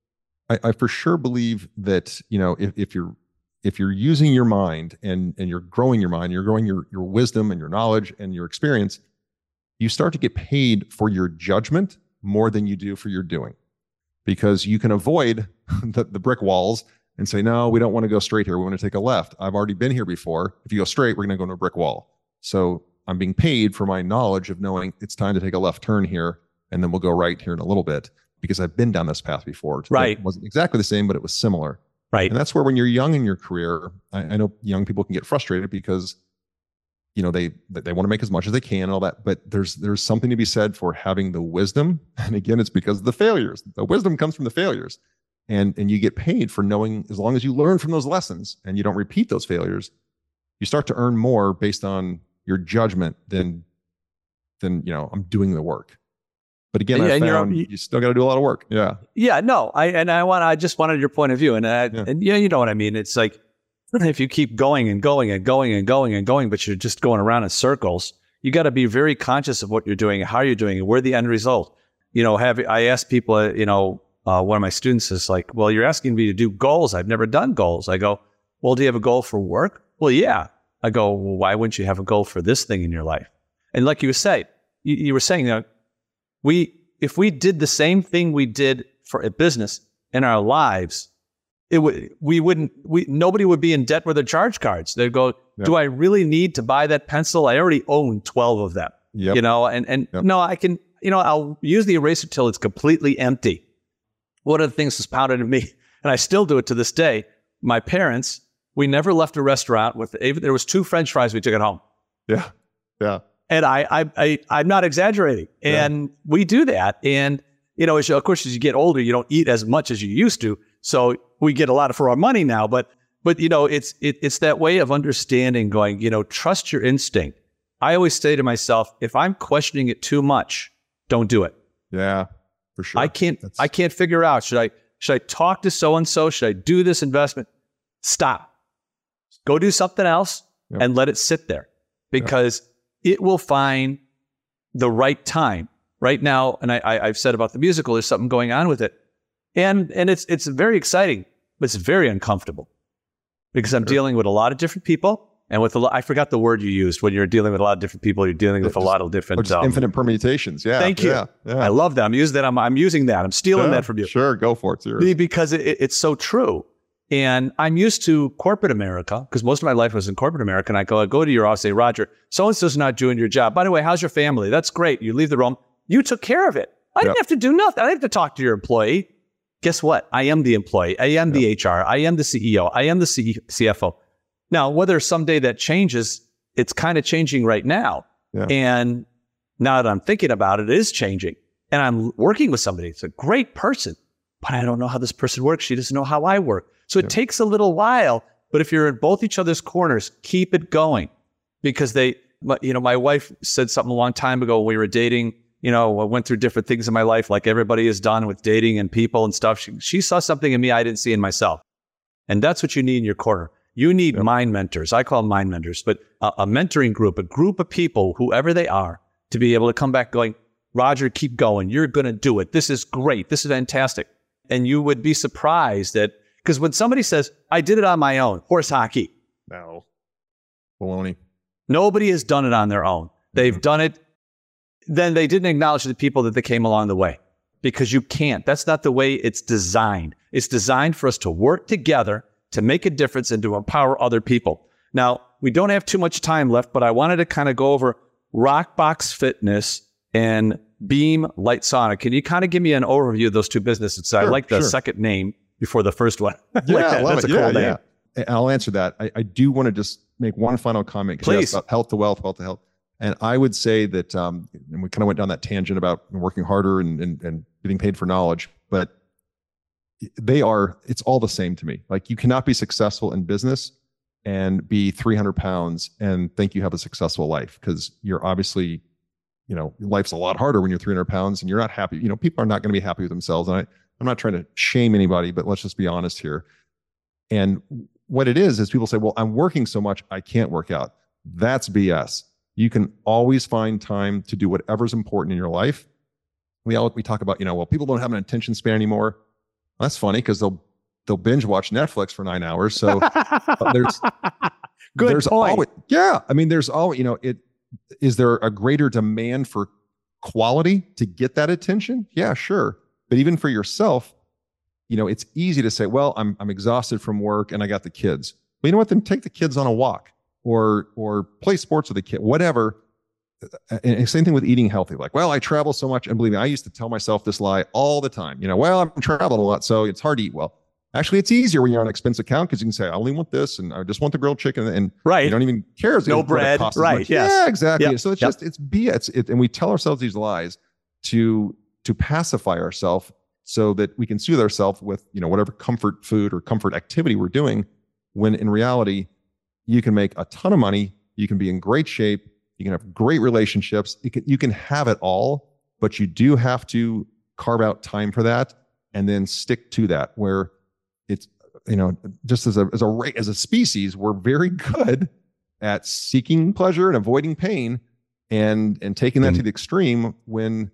I, I for sure believe that you know if, if you're if you're using your mind and and you're growing your mind, you're growing your your wisdom and your knowledge and your experience, you start to get paid for your judgment more than you do for your doing, because you can avoid the, the brick walls and say, no, we don't want to go straight here. We want to take a left. I've already been here before. If you go straight, we're going to go into a brick wall. So I'm being paid for my knowledge of knowing it's time to take a left turn here, and then we'll go right here in a little bit, because I've been down this path before. Right. It wasn't exactly the same, but it was similar. Right. And that's where when you're young in your career, I, I know young people can get frustrated because, you know, they they want to make as much as they can and all that. But there's there's something to be said for having the wisdom. And again, it's because of the failures. The wisdom comes from the failures. And, and you get paid for knowing, as long as you learn from those lessons and you don't repeat those failures, you start to earn more based on your judgment than, than you know, I'm doing the work. But again, I found you still got to do a lot of work. Yeah. Yeah. No, I, and I want, I just wanted your point of view. And, I, yeah. and yeah, you know what I mean? It's like, if you keep going and going and going and going and going, but you're just going around in circles, you got to be very conscious of what you're doing, how you're doing it, where the end result. You know, have, I ask people, uh, you know, uh, one of my students is like, well, you're asking me to do goals. I've never done goals. I go, well, do you have a goal for work? Well, yeah. I go, well, why wouldn't you have a goal for this thing in your life? And like you said, you, you were saying, you know, we, if we did the same thing we did for a business in our lives, it would, we wouldn't, we, nobody would be in debt with their charge cards. They'd go, yep. Do I really need to buy that pencil? I already own twelve of them, yep. you know, and, and yep. no, I can, you know, I'll use the eraser till it's completely empty. One of the things that's pounded in me, and I still do it to this day, my parents, we never left a restaurant with, there was two French fries, we took it home. Yeah. Yeah. And I, I, I, I'm not exaggerating. And yeah. we do that. And, you know, as you, of course, as you get older, you don't eat as much as you used to. So we get a lot for our money now. But, but you know, it's it, it's that way of understanding, going, you know, trust your instinct. I always say to myself, if I'm questioning it too much, don't do it. Yeah, for sure. I can't, That's... I can't figure out, should I, should I talk to so-and-so? Should I do this investment? Stop. Go do something else yep. and let it sit there, because yep. it will find the right time. Right now, and I, I, I've said about the musical, there's something going on with it. And and it's it's very exciting, but it's very uncomfortable, because I'm sure. dealing with a lot of different people. And with a lot, I forgot the word you used. When you're dealing with a lot of different people, you're dealing with just, a lot of different... Um, infinite permutations, yeah. Thank you. Yeah, yeah. I love that. I'm using that. I'm, I'm using that. I'm stealing yeah, that from you. Sure, go for it. Sir. Because it, it's so true. And I'm used to corporate America, because most of my life was in corporate America. And I go, I go to your office, say, Roger, so-and-so's not doing your job. By the way, how's your family? That's great. You leave the room. You took care of it. I didn't yep. have to do nothing. I didn't have to talk to your employee. Guess what? I am the employee. I am yep. the H R. I am the C E O. I am the C- CFO. Now, whether someday that changes, it's kind of changing right now. Yeah. And now that I'm thinking about it, it is changing. And I'm working with somebody. It's a great person, but I don't know how this person works. She doesn't know how I work. So it yeah. takes a little while. But if you're in both each other's corners, keep it going. Because they, you know, my wife said something a long time ago when we were dating. You know, I went through different things in my life, like everybody has done with dating and people and stuff. She, she saw something in me I didn't see in myself. And that's what you need in your corner. You need yep. mind mentors. I call them mind mentors, but a, a mentoring group, a group of people, whoever they are, to be able to come back going, Roger, keep going. You're going to do it. This is great. This is fantastic. And you would be surprised that, because when somebody says, I did it on my own, horse hockey. No. Baloney. Nobody has done it on their own. They've mm-hmm. done it. Then they didn't acknowledge the people that they came along the way, because you can't. That's not the way it's designed. It's designed for us to work together to make a difference and to empower other people. Now, we don't have too much time left, but I wanted to kind of go over Rockbox Fitness and Beam Light Sauna. Can you kind of give me an overview of those two businesses? Sure, I like the sure. second name before the first one. Yeah, like I love That's it. a cool yeah, name. Yeah. I'll answer that. I, I do want to just make one final comment. Please. About health to wealth, wealth to health. And I would say that, um, and we kind of went down that tangent about working harder and, and, and getting paid for knowledge, but they are, it's all the same to me. Like, you cannot be successful in business and be three hundred pounds and think you have a successful life, because you're obviously, you know, life's a lot harder when you're three hundred pounds and you're not happy. You know, people are not going to be happy with themselves. And I, I'm not trying to shame anybody, but let's just be honest here. And what it is, is people say, well, I'm working so much, I can't work out. That's B S. You can always find time to do whatever's important in your life. We all, we talk about, you know, well, people don't have an attention span anymore. That's funny, because they'll, they'll binge watch Netflix for nine hours. So there's, Good there's point. always, yeah. I mean, there's always, you know, it, is there a greater demand for quality to get that attention? Yeah, sure. But even for yourself, you know, it's easy to say, well, I'm, I'm exhausted from work and I got the kids. Well, you know what? Then take the kids on a walk, or, or play sports with the kid, whatever. And same thing with eating healthy. Like, well, I travel so much. And believe me, I used to tell myself this lie all the time. You know, well, I'm traveling a lot, so it's hard to eat well. Actually, it's easier when you're on an expense account, because you can say, I only want this, and I just want the grilled chicken, and right. you don't even care. No bread. Right. Yes. Yeah, exactly. Yep. So it's Yep. just, it's B S. It, and we tell ourselves these lies to, to pacify ourselves, so that we can soothe ourselves with, you know, whatever comfort food or comfort activity we're doing, when in reality, you can make a ton of money, you can be in great shape, you can have great relationships, you can, you can have it all, but you do have to carve out time for that, and then stick to that, where it's, you know, just as a, as a, as a species, we're very good at seeking pleasure and avoiding pain, and, and taking that Mm. to the extreme, when,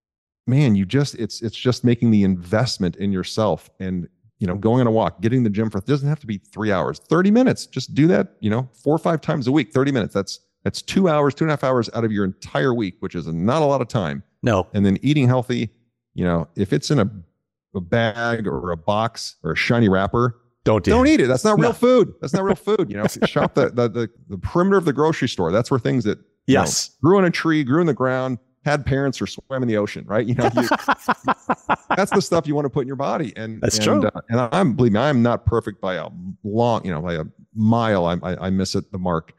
man, you just, it's, it's just making the investment in yourself, and, you know, going on a walk, getting to the gym for, it doesn't have to be three hours, thirty minutes. Just do that, you know, four or five times a week, thirty minutes. That's, that's two hours, two and a half hours out of your entire week, which is not a lot of time. No. And then eating healthy, you know, if it's in a, a bag or a box or a shiny wrapper, Don't do don't it. eat it. That's not real No. food. That's not real food. You know, shop the, the, the, the perimeter of the grocery store. That's where things that, you Yes. know, grew on a tree, grew in the ground, had parents, or swam in the ocean, right? You know, you, that's the stuff you want to put in your body. And That's and, true. Uh, and I'm, believe me, I'm not perfect by a long, you know, by a mile. I, I, I miss it, the mark,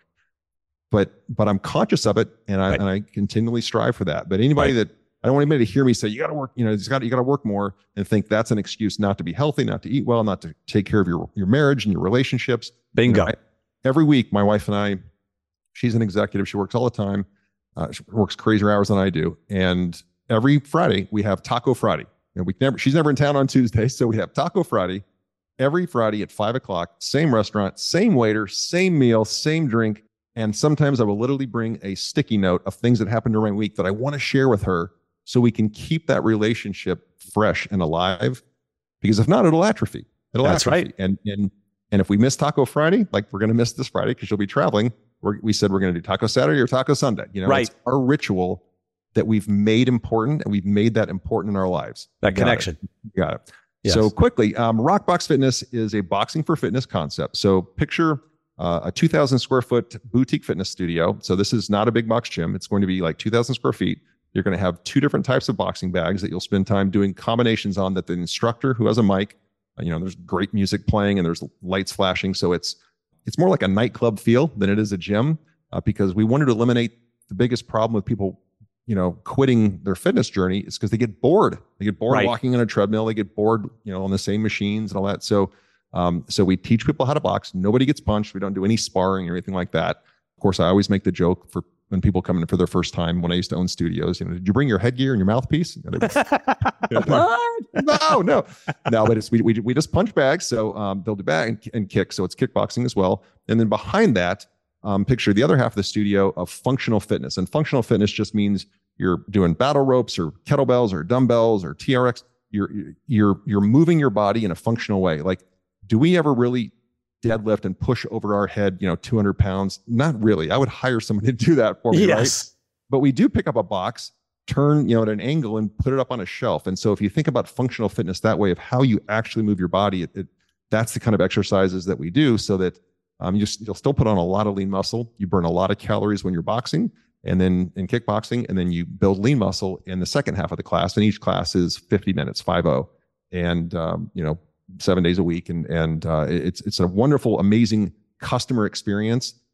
but, but I'm conscious of it, and I, Right. and I continually strive for that. But anybody Right. that, I don't want anybody to hear me say, you got to work, you know, you got you got to work more, and think that's an excuse not to be healthy, not to eat well, not to take care of your, your marriage and your relationships. Bingo. You know, I, every week, my wife and I, she's an executive. She works all the time. Uh, she works crazier hours than I do. And every Friday we have Taco Friday. And we never, she's never in town on Tuesday. So we have Taco Friday every Friday at five o'clock, same restaurant, same waiter, same meal, same drink. And sometimes I will literally bring a sticky note of things that happened during my week that I want to share with her, so we can keep that relationship fresh and alive, because if not, it'll atrophy. It'll That's atrophy. right. And, and, and if we miss Taco Friday, like we're going to miss this Friday, because you'll be traveling, we're, we said we're going to do Taco Saturday or Taco Sunday. You know, Right. It's our ritual that we've made important, and we've made that important in our lives. That You got connection. it. You got it. Yes. So quickly, um, Rockbox Fitness is a boxing for fitness concept. So picture uh, a two thousand square foot boutique fitness studio. So this is not a big box gym. It's going to be like two thousand square feet. You're going to have two different types of boxing bags that you'll spend time doing combinations on, that the instructor, who has a mic, uh, you know, there's great music playing and there's lights flashing. So it's, it's more like a nightclub feel than it is a gym, uh, because we wanted to eliminate the biggest problem with people, you know, quitting their fitness journey, is because they get bored. They get bored Right. walking on a treadmill. They get bored, you know, on the same machines and all that. So, um, so we teach people how to box. Nobody gets punched. We don't do any sparring or anything like that. Of course, I always make the joke for when people come in for their first time, when I used to own studios, you know, did you bring your headgear and your mouthpiece? You know, they, What? no, no, no, but it's, we, we, we just punch bags. So, um, they'll do bag and, and kick. So it's kickboxing as well. And then behind that, um, picture the other half of the studio of functional fitness. And functional fitness just means you're doing battle ropes or kettlebells or dumbbells or T R X. You're, you're, you're moving your body in a functional way. Like, do we ever really deadlift and push over our head, you know, two hundred pounds? Not really. I would hire somebody to do that for me, right? Yes. But we do pick up a box, turn, you know, at an angle and put it up on a shelf. And so if you think about functional fitness that way, of how you actually move your body, it, it, that's the kind of exercises that we do, so that um, you just, you'll still put on a lot of lean muscle. You burn a lot of calories when you're boxing, and then in kickboxing, and then you build lean muscle in the second half of the class. And each class is fifty minutes, five oh, and um, you know, seven days a week. And, and uh, it's, it's a wonderful, amazing customer experience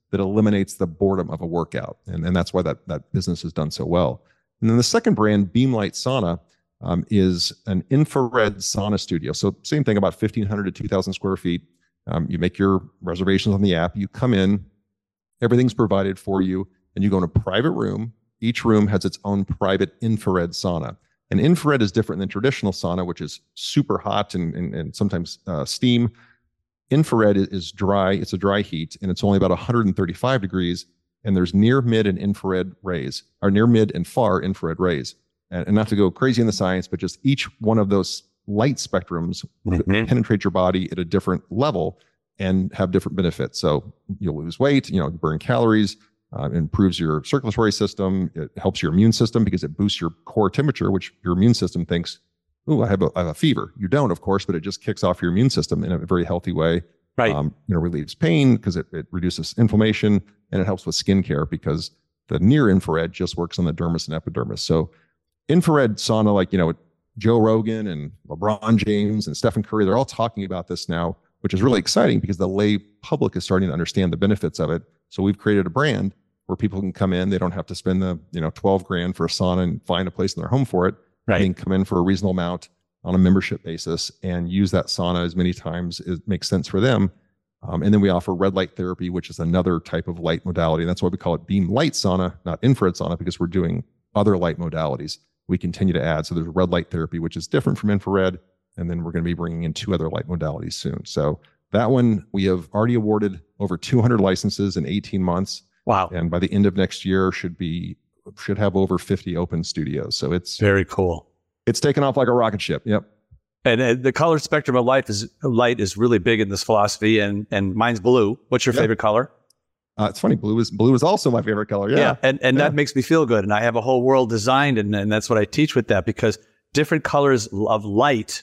that eliminates the boredom of a workout. And, and that's why that, that business has done so well. And then the second brand, Beamlight Sauna, um, is an infrared sauna studio. So same thing, about fifteen hundred to two thousand square feet. Um, you make your reservations on the app. You come in, everything's provided for you, and you go in a private room. Each room has its own private infrared sauna. And infrared is different than traditional sauna, which is super hot and, and, and sometimes uh, steam. Infrared is dry. It's a dry heat, and it's only about one hundred thirty-five degrees. And there's near, mid, and infrared rays, or near, mid, and far infrared rays. And, and not to go crazy in the science, but just each one of those light spectrums mm-hmm. penetrate your body at a different level and have different benefits. So you'll lose weight, you know, burn calories, uh, improves your circulatory system. It helps your immune system because it boosts your core temperature, which your immune system thinks, oh, I have a, I have a fever. You don't, of course, but it just kicks off your immune system in a very healthy way. Right. Um, you know, relieves pain because it, it reduces inflammation, and it helps with skincare because the near infrared just works on the dermis and epidermis. So infrared sauna, like, you know, Joe Rogan and LeBron James and Stephen Curry, they're all talking about this now, which is really exciting because the lay public is starting to understand the benefits of it. So we've created a brand where people can come in. They don't have to spend the, you know, twelve grand for a sauna and find a place in their home for it. Right. They can come in for a reasonable amount on a membership basis and use that sauna as many times as it makes sense for them. Um, and then we offer red light therapy, which is another type of light modality. And that's why we call it beam light sauna, not infrared sauna, because we're doing other light modalities. We continue to add. So there's red light therapy, which is different from infrared. And then we're going to be bringing in two other light modalities soon. So that one, we have already awarded over two hundred licenses in eighteen months. Wow. And by the end of next year, should be should have over fifty open studios. So it's very cool. It's taken off like a rocket ship. Yep. And uh, the color spectrum of light is light is really big in this philosophy. And and mine's blue. What's your yep. favorite color? Uh, it's funny. Blue is blue is also my favorite color. Yeah. yeah and and yeah. that makes me feel good. And I have a whole world designed, and, and that's what I teach with that, because different colors of light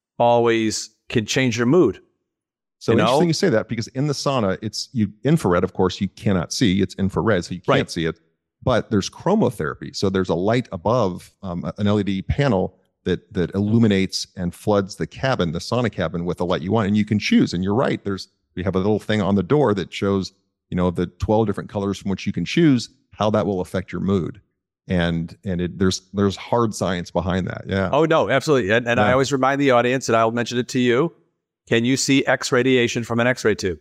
always can change your mood. So you interesting know? you say that, because in the sauna, it's you infrared, of course, you cannot see. It's infrared, so you can't right. see it. But there's chromotherapy. So there's a light above um, an L E D panel that that illuminates and floods the cabin, the sauna cabin, with the light you want. And you can choose. And you're right. There's we have a little thing on the door that shows, you know, the twelve different colors from which you can choose, how that will affect your mood. And and it, there's there's hard science behind that. Yeah. Oh, no, absolutely. And, and yeah. I always remind the audience, and I'll mention it to you. Can you see X radiation from an X-ray tube?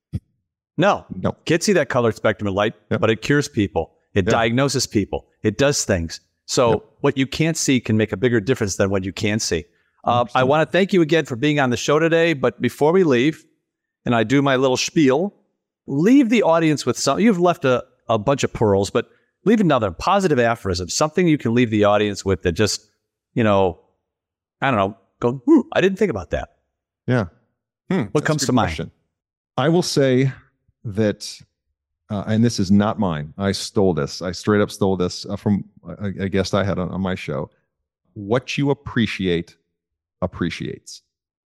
No. No. Can't see that color spectrum of light, yep. but it cures people. It yep. diagnoses people. It does things. So yep. what you can't see can make a bigger difference than what you can see. Uh, I want to thank you again for being on the show today. But before we leave, and I do my little spiel, leave the audience with some. You've left a, a bunch of pearls, but leave another positive aphorism, something you can leave the audience with that just, you know, I don't know, go, hmm, I didn't think about that. Yeah. Hmm, what comes to mind? I will say that, uh, and this is not mine. I stole this. I straight up stole this uh, from a, a guest I had on, on my show. What you appreciate appreciates.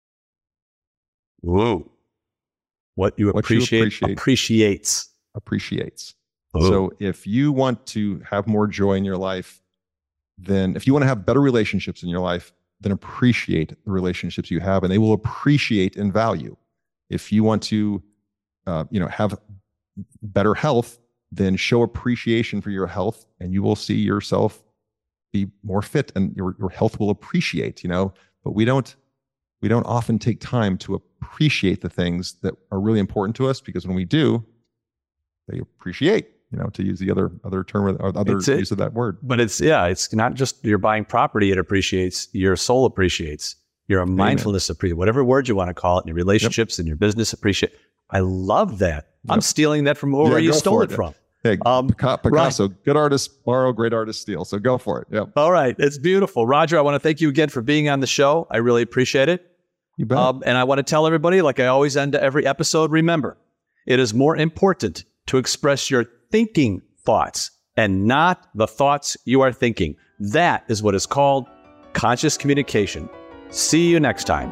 Whoa. What you what appreciate, you appreciate appreciates. Appreciates. Whoa. So if you want to have more joy in your life, then if you want to have better relationships in your life, then appreciate the relationships you have, and they will appreciate in value. If you want to, uh, you know, have better health, then show appreciation for your health, and you will see yourself be more fit, and your your health will appreciate. You know, but we don't we don't often take time to appreciate the things that are really important to us, because when we do, they appreciate. You know, to use the other other term or other use of that word. But it's, yeah, it's not just you're buying property, it appreciates, your soul appreciates, your mindfulness appreciates, whatever word you want to call it, and your relationships yep. and your business appreciate. I love that. Yep. I'm stealing that from where yeah, you stole it, it from. Hey, um, Picasso, right. Good artists borrow, great artists steal. So go for it. Yep. All right. It's beautiful. Roger, I want to thank you again for being on the show. I really appreciate it. You bet. Um, and I want to tell everybody, like I always end every episode, remember, it is more important to express your thinking thoughts and not the thoughts you are thinking. That is what is called conscious communication. See you next time.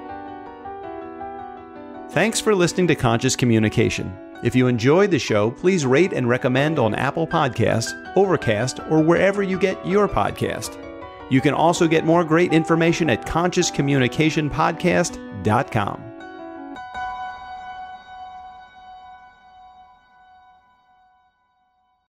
Thanks for listening to Conscious Communication. If you enjoyed the show, please rate and recommend on Apple Podcasts, Overcast, or wherever you get your podcast. You can also get more great information at conscious communication podcast dot com.